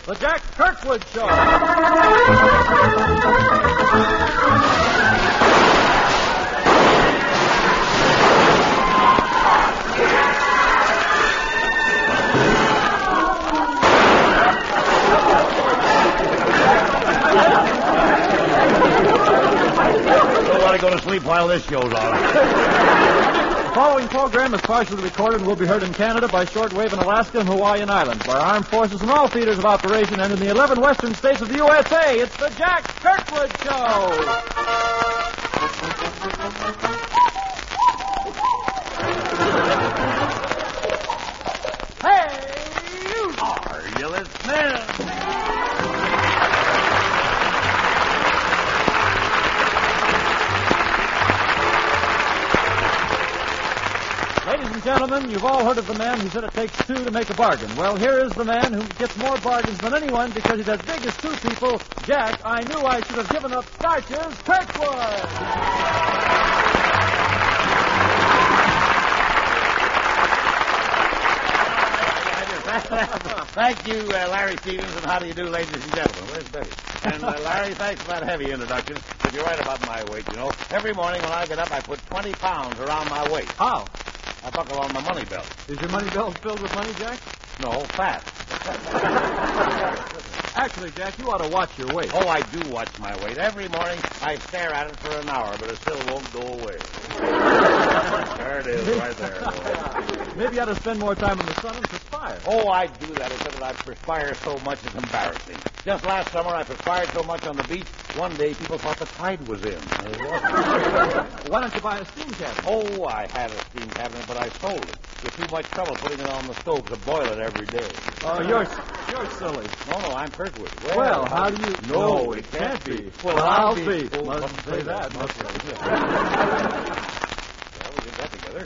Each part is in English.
The Jack Kirkwood Show. Don't want to go to sleep while this show's on. The following program is partially recorded and will be heard in Canada by shortwave in Alaska and Hawaiian Islands by armed forces in all theaters of operation and in the 11 western states of the USA. It's the Jack Kirkwood Show. Hey, you! Are you listening? Ladies and gentlemen, you've all heard of the man who said it takes two to make a bargain. Well, here is the man who gets more bargains than anyone because he's as big as two people. Jack, I knew I should have given up starches. Kirkwood! Thank you, Larry Stevens, and how do you do, ladies and gentlemen? Where's Betty? And, Larry, thanks for that heavy introduction, but you're right about my weight, you know. Every morning when I get up, I put 20 pounds around my waist. How? I buckle on my money belt. Is your money belt filled with money, Jack? No, fat. Actually, Jack, you ought to watch your weight. Oh, I do watch my weight. Every morning I stare at it for an hour, but it still won't go away. There it is, right there. Maybe you ought to spend more time in the sun and perspire. Oh, I do that, except that I perspire so much it's embarrassing. Just last summer I perspired so much on the beach, one day people thought the tide was in. Why don't you buy a steam cabinet? Oh, I had a steam cabinet, but I sold it. It's too much trouble putting it on the stove to boil it every day. Oh, you're silly. No, I'm Kirkwood. Well, how do you... No, it can't be. Well, I'll be. Mustn't say that. Well, we did that together.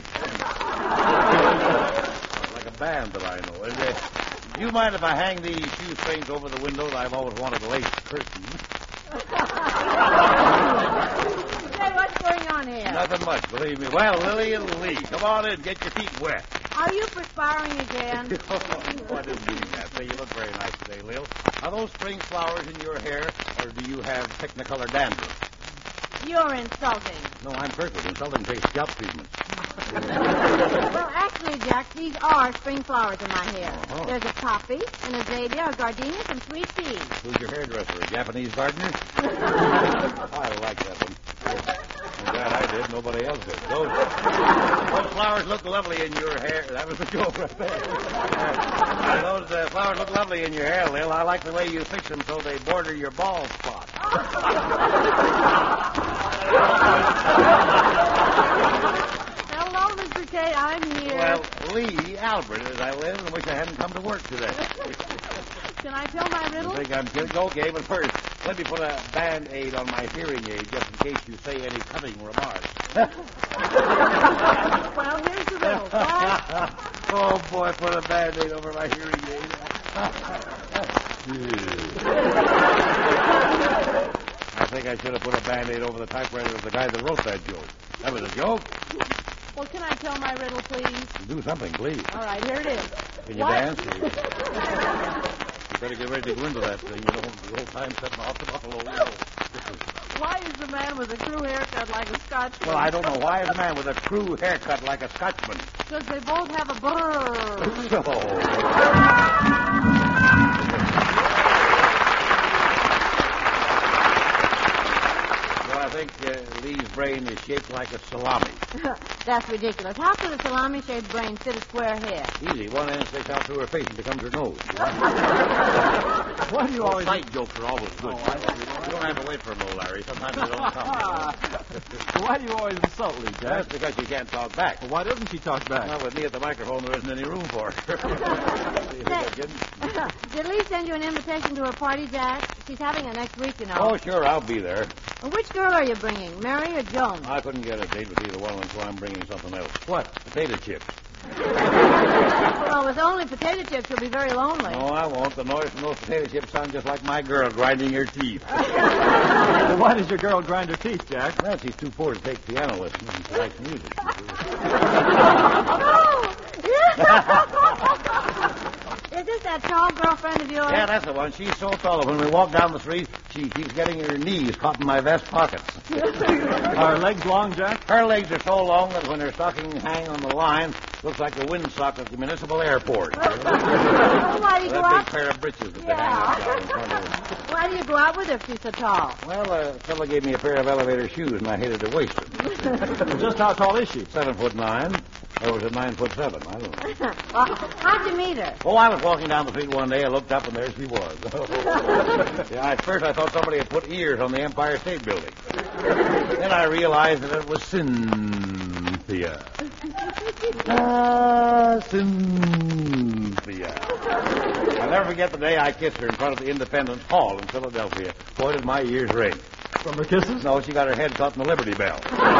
Like a band that I know. Do you mind if I hang these shoe strings over the windows? I've always wanted a lace curtain. Say, what's going on here? Nothing much, believe me. Well, Lily and Lee, come on in. Get your feet wet. Are you perspiring again? I didn't mean that. Say, you look very nice today, Lil. Are those spring flowers in your hair, or do you have Technicolor dandruff? You're insulting. No, I'm Kirkwood. Insulting takes scalp treatment. Well, actually, Jack, these are spring flowers in my hair. Uh-huh. There's a poppy, an azalea, a gardenia, and sweet pea. Who's your hairdresser? A Japanese gardener? I like that one. I'm glad I did. Nobody else did. Those flowers look lovely in your hair. That was a joke right there. Those flowers look lovely in your hair, Lil. I like the way you fix them so they border your bald spot. Hello, Mr. K. I'm here. Well, Lee Albert, as I live, and wish I hadn't come to work today. Can I tell my riddle? I think I'm kidding. Okay, but first, let me put a Band-Aid on my hearing aid just in case you say any cutting remarks. Well, here's the riddle. Oh, boy, put a Band-Aid over my hearing aid. I think I should have put a Band-Aid over the typewriter of the guy that wrote that joke. That was a joke. Well, can I tell my riddle, please? Do something, please. All right, here it is. Can you dance? You better get ready to go into that thing. You know, the old time setting off the Buffalo Wheel. Why is the man with a crew haircut like a Scotchman? Well, I don't know. Why is a man with a crew haircut like a Scotchman? Because they both have a brrr. Well, I think Lee's brain is shaped like a salami. That's ridiculous. How could a salami-shaped brain fit a square head? Easy. One end sticks out through her face and becomes her nose. Why do you always... Sight jokes are always good. You don't have to wait for them, old Larry. Sometimes they don't come. Why do you always insult Lee, Jack? That's because you can't talk back. Well, why doesn't she talk back? Well, with me at the microphone, there isn't any room for her. Did Lee send you an invitation to her party, Jack? She's having it next week, you know. Oh, sure, I'll be there. Well, which girl are you bringing, Mary or Joan? I couldn't get a date with either one, so I'm bringing something else. What? Potato chips. Well, with only potato chips, you'll be very lonely. No, I won't. The noise from those potato chips sound just like my girl grinding her teeth. Well, why does your girl grind her teeth, Jack? Well, she's too poor to take piano lessons and she likes music. Is this that tall girlfriend of yours? Yeah, that's the one. She's so tall. When we walk down the street, she keeps getting her knees caught in my vest pockets. Are her legs long, Jack? Her legs are so long that when her stockings hang on the line, looks like the windsock at the municipal airport. Why do you go That out? big pair of breeches that they hang up down in front of her. Why do you go out with her if she's so tall? Well, a fellow gave me a pair of elevator shoes, and I hated to waste them. Just how tall is she? 7'9", or was it 9'7"? I don't know. Well, how'd you meet her? Oh, I was walking down the street one day. I looked up, and there she was. Yeah, at first, I thought somebody had put ears on the Empire State Building. Then I realized that it was Cynthia. Cynthia. I'll never forget the day I kissed her in front of the Independence Hall in Philadelphia. Boy, did my ears ring. From the kisses? No, she got her head caught in the Liberty Bell.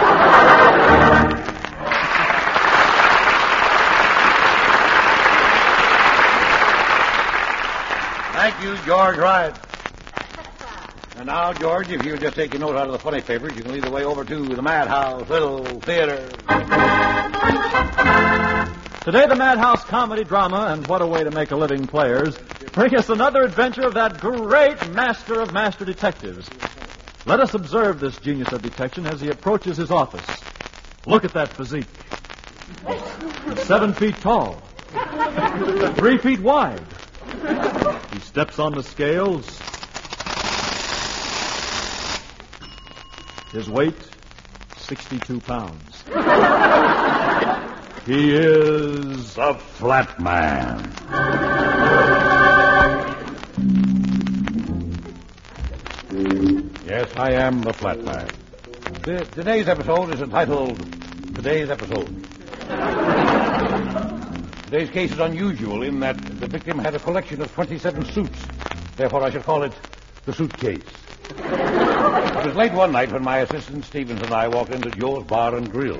Thank you, George Wright. And now, George, if you would just take your note out of the funny papers, you can lead the way over to the Madhouse Little Theater. Today, the Madhouse comedy drama and What a Way to Make a Living players bring us another adventure of that great master of master detectives. Let us observe this genius of detection as he approaches his office. Look at that physique. He's 7 feet tall, 3 feet wide. He steps on the scales. His weight, 62 pounds. He is The Flat Man. Yes, I am the Flat Man. Today's episode is entitled Today's Episode. Today's case is unusual in that the victim had a collection of 27 suits. Therefore, I should call it the suitcase. It was late one night when my assistant Stevens and I walked into Joe's Bar and Grill.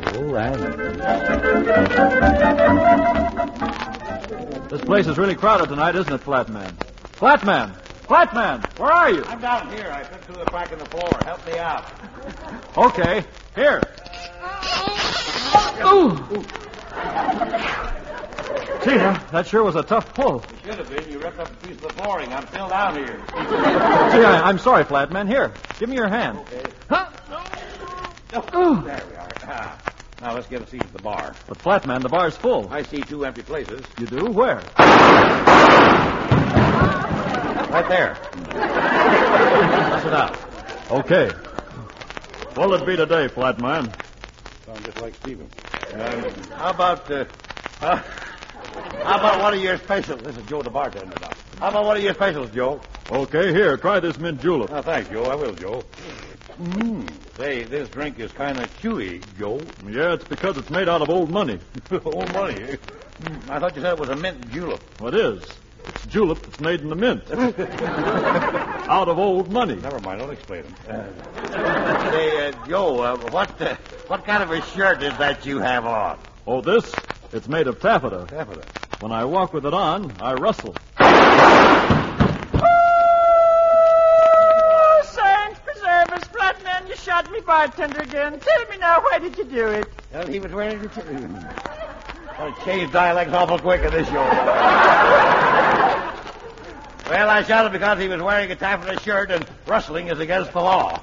This place is really crowded tonight, isn't it, Flatman? Flatman! Flatman! Where are you? I'm down here. I slipped through the crack in the floor. Help me out. Okay, here. Ooh. Gee, that sure was a tough pull. It should have been. You ripped up a piece of the flooring. I'm still down here. Gee, I'm sorry, Flatman. Here, give me your hand. Okay. Huh? There we are. Now let's get a seat at the bar. But, Flatman, the bar's full. I see 2 empty places. You do? Where? Right there. Pass it out. Okay. What'll it be today, Flatman? Sound just like Stevens. How about one of your specials? This is Joe the bartender now. How about one of your specials, Joe? Okay, here, try this mint julep. Oh, thanks, Joe. I will, Joe. Say, this drink is kind of chewy, Joe. Yeah, it's because it's made out of old money. Old money, eh? I thought you said it was a mint julep. What is? It's julep that's made in the mint. Out of old money. Never mind, don't explain it. Say, Joe, what kind of a shirt is that you have on? Oh, this? It's made of taffeta. Taffeta. When I walk with it on, I rustle. Oh, saints preserve us, Flatman, you shot me bartender again. Tell me now, why did you do it? Well, he was wearing it. Change dialects awful quick in this show. Well, I shot him because he was wearing a taffeta shirt and rustling is against the law.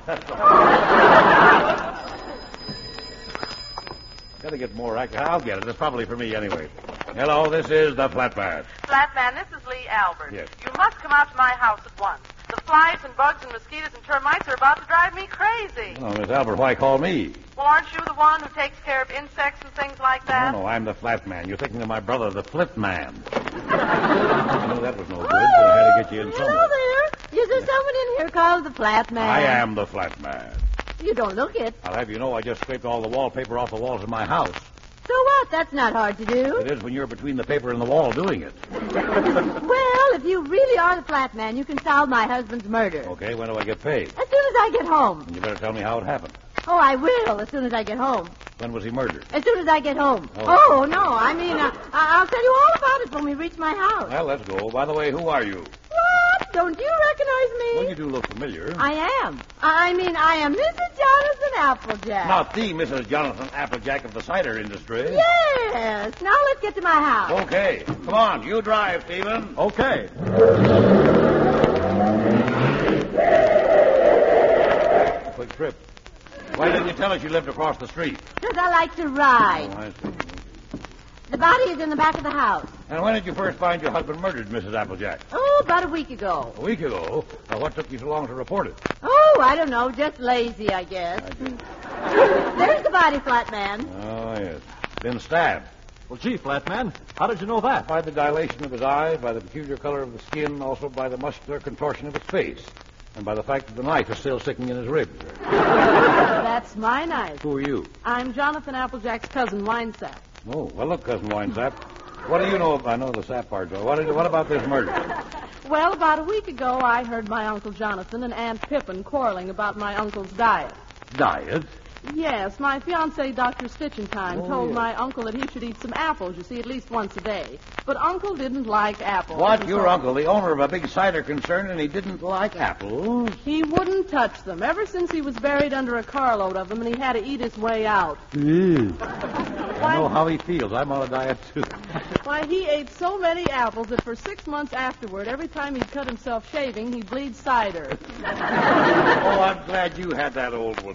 Gotta get more accurate. I'll get it. It's probably for me anyway. Hello, this is the Flatman. Flatman, this is Lee Albert. Yes. You must come out to my house at once. The flies and bugs and mosquitoes and termites are about to drive me crazy. Oh, Miss Albert, why call me? Well, aren't you the one who takes care of insects and things like that? No, I'm the Flatman. You're thinking of my brother, the Flip Man. I knew that was no good, so I had to get you in somewhere. Hello there. Is there someone in here called the Flat Man? I am the Flatman. You don't look it. I'll have you know I just scraped all the wallpaper off the walls of my house. So what? That's not hard to do. It is when you're between the paper and the wall doing it. Well, if you really are the Flat Man, you can solve my husband's murder. Okay, when do I get paid? As soon as I get home. You better tell me how it happened. Oh, I will as soon as I get home. When was he murdered? As soon as I get home. Oh. Oh no, I mean, I'll tell you all about it when we reach my house. Well, let's go. By the way, who are you? What? Don't you recognize me? Well, you do look familiar. I am. I mean, I am Mrs. Jonathan Applejack. Not the Mrs. Jonathan Applejack of the cider industry. Yes. Now let's get to my house. Okay. Come on, you drive, Stephen. Okay. Quick trip. Why didn't you tell us you lived across the street? Because I like to ride. Oh, I see. The body is in the back of the house. And when did you first find your husband murdered, Mrs. Applejack? Oh, about a week ago. A week ago. Now, what took you so long to report it? Oh, I don't know. Just lazy, I guess. There's the body, Flatman. Oh, yes. Been stabbed. Well, gee, Flatman, how did you know that? By the dilation of his eyes, by the peculiar color of the skin, also by the muscular contortion of his face, and by the fact that the knife is still sticking in his ribs. That's my knife. Who are you? I'm Jonathan Applejack's cousin, Winesap. Oh, well, look, Cousin Winesap. What do you know? I know the sap part, though. What about this murder? Well, about a week ago, I heard my Uncle Jonathan and Aunt Pippin quarreling about my uncle's diet. Diet? Yes, my fiancé, Dr. Stitchentime, told yes. my uncle that he should eat some apples, you see, at least once a day. But Uncle didn't like apples. What? and Your so uncle, the owner of a big cider concern, and he didn't like apples? He wouldn't touch them ever since he was buried under a carload of them, and he had to eat his way out. I know how he feels. I'm on a diet, too. Why, he ate so many apples that for 6 months afterward, every time he'd cut himself shaving, he'd bleed cider. Oh, I'm glad you had that old one.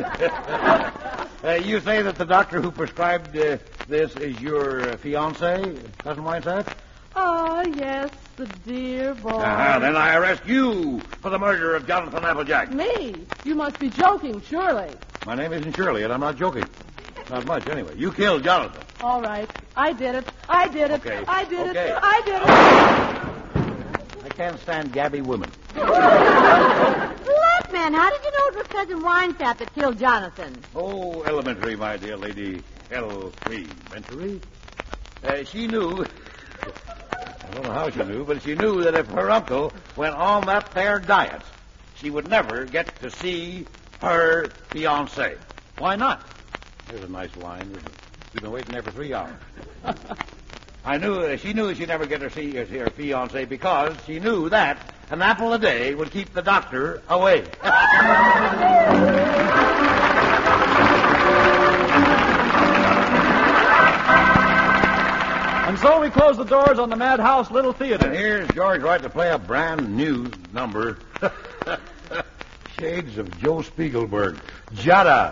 You say that the doctor who prescribed this is your fiancé, Cousin Winesap? Oh, yes, the dear boy. Then I arrest you for the murder of Jonathan Applejack. Me? You must be joking, surely. My name isn't Shirley, and I'm not joking. Not much, anyway. You killed Jonathan. All right. I did it. I did it. Okay. I did Okay. it. I did it. I can't stand gabby women. Flatman, how did you know it was Cousin Winesap that killed Jonathan? Oh, elementary, my dear lady. Elementary? She knew... I don't know how she knew, but she knew that if her uncle went on that there diet, she would never get to see her fiancé. Why not? There's a nice line. You've been waiting there for 3 hours. She knew she'd never get to see her fiancé because she knew that an apple a day would keep the doctor away. And so we close the doors on the Madhouse Little And Theater. here's George Wright to play a brand new number. Shades of Joe Spiegelberg. Jada.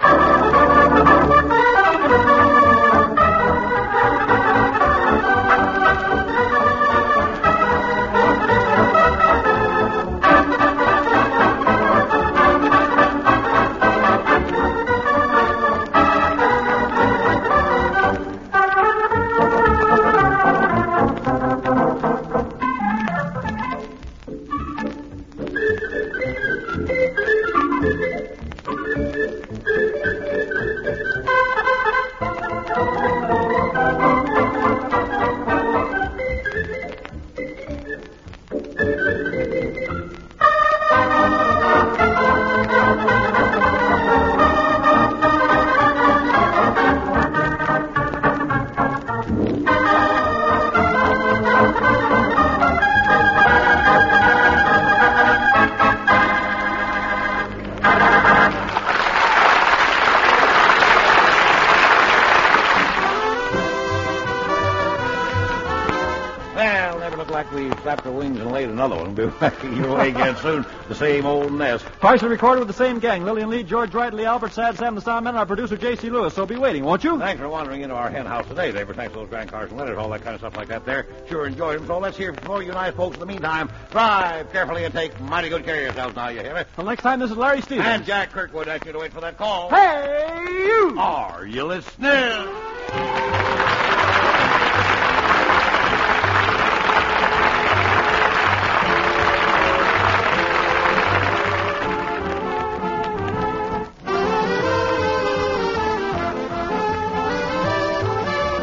Like we slapped our wings and laid another one. We'll be back your way again soon. The same old nest. Partially recorded with the same gang. Lillian Lee, George Wright, Lee Albert, Sad Sam the Soundman, and our producer, J.C. Lewis. So be waiting, won't you? Thanks for wandering into our hen house today, David. Thanks for those grand cars and letters, all that kind of stuff like that there. Sure enjoyed them. So let's hear from all you nice folks. In the meantime, drive carefully and take mighty good care of yourselves now, you hear me? Well, next time, this is Larry Stevens. And Jack Kirkwood asked you to wait for that call. Hey, you! Are you listening?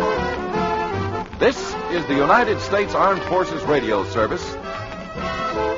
This is the United States Armed Forces Radio Service.